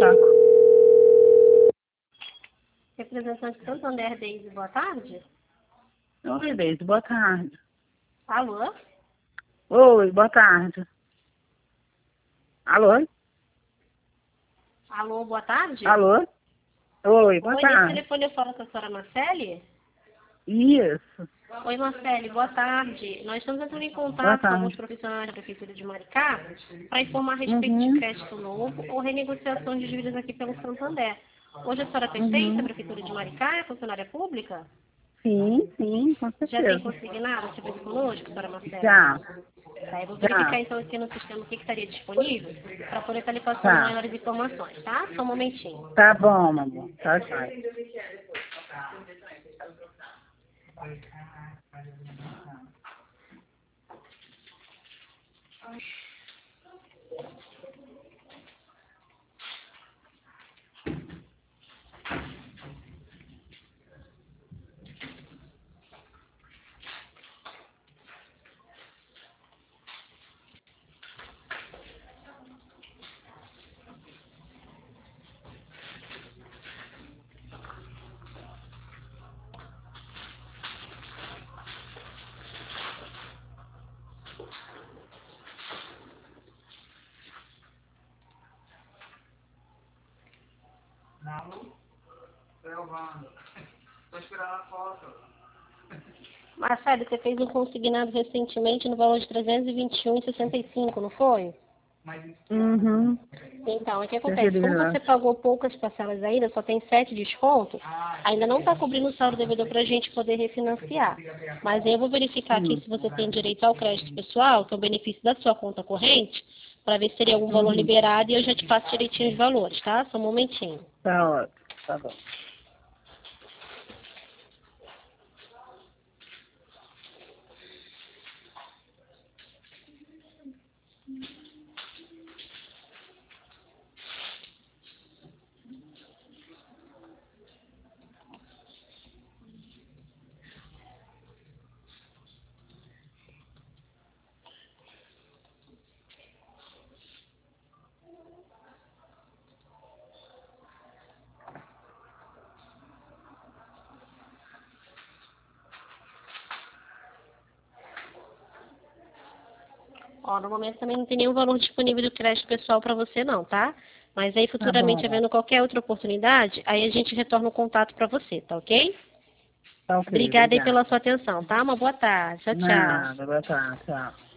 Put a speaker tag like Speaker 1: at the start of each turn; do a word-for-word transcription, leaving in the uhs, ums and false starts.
Speaker 1: saco.
Speaker 2: Representante Santander, Deise, boa tarde.
Speaker 1: Oi, Deise, boa tarde.
Speaker 2: Alô?
Speaker 1: Oi, boa tarde. Alô?
Speaker 2: Alô, boa tarde?
Speaker 1: Alô? Oi, boa
Speaker 2: Oi, nesse
Speaker 1: tarde.
Speaker 2: telefone eu falo com a senhora Marcele?
Speaker 1: Isso,
Speaker 2: Oi, Marcele, boa tarde. Nós estamos entrando em
Speaker 1: boa
Speaker 2: contato com alguns
Speaker 1: tarde.
Speaker 2: profissionais da Prefeitura de Maricá para informar a respeito de
Speaker 1: Uhum,
Speaker 2: crédito novo ou renegociação de dívidas aqui pelo Santander. Hoje a senhora tem feito a
Speaker 1: uhum.
Speaker 2: Prefeitura de Maricá, é funcionária pública?
Speaker 1: Sim, sim, com
Speaker 2: Já tem
Speaker 1: certeza.
Speaker 2: consignado esse serviço conosco, senhora Marcele?
Speaker 1: Já,
Speaker 2: Tá, eu vou verificar
Speaker 1: já,
Speaker 2: então aqui no sistema o que que estaria disponível para poder estar lhe passando
Speaker 1: tá.
Speaker 2: maiores informações, tá? Só um momentinho.
Speaker 1: Tá bom, meu amor. Tá jóia.
Speaker 2: Marcelo, você fez um consignado recentemente no valor de trezentos e vinte e um vírgula sessenta e cinco, não foi?
Speaker 1: Uhum.
Speaker 2: Então, o que acontece?
Speaker 1: Preferi
Speaker 2: Como
Speaker 1: lá.
Speaker 2: você pagou poucas parcelas ainda, só tem sete descontos, ainda não está cobrindo o saldo devedor para a gente poder refinanciar. Mas eu vou verificar aqui
Speaker 1: Hum.
Speaker 2: se você tem direito ao crédito pessoal, que é o benefício da sua conta corrente, para ver se teria algum valor
Speaker 1: Uhum.
Speaker 2: liberado e eu já te passo direitinho os valores, tá? Só um momentinho.
Speaker 1: Tá ótimo, tá bom.
Speaker 2: Ó, no momento também não tem nenhum valor disponível do crédito pessoal para você não, tá? Mas aí
Speaker 1: Tá
Speaker 2: futuramente,
Speaker 1: bom.
Speaker 2: havendo qualquer outra oportunidade, aí a gente retorna o contato para você, tá ok?
Speaker 1: Tá ok,
Speaker 2: Obrigada aí pela
Speaker 1: obrigada.
Speaker 2: sua atenção, tá? Uma boa tarde. Tchau, tchau.
Speaker 1: Nada, boa tarde, tchau.